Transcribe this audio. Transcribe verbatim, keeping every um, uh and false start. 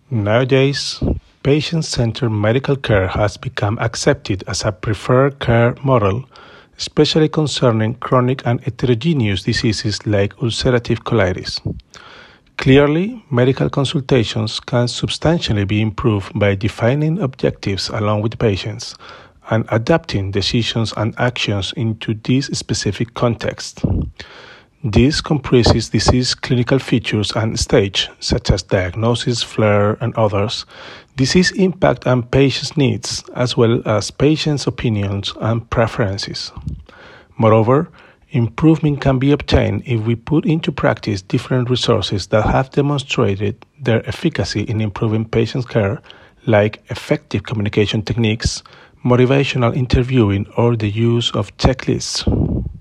Nowadays, patient-centered medical care has become accepted as a preferred care model, especially concerning chronic and heterogeneous diseases like ulcerative colitis. Clearly, medical consultations can substantially be improved by defining objectives along with patients and adapting decisions and actions into this specific context. This comprises disease clinical features and stage, such as diagnosis, flare, and others, disease impact and patients' needs, as well as patients' opinions and preferences. Moreover, improvement can be obtained if we put into practice different resources that have demonstrated their efficacy in improving patient care, like effective communication techniques, motivational interviewing, or the use of checklists.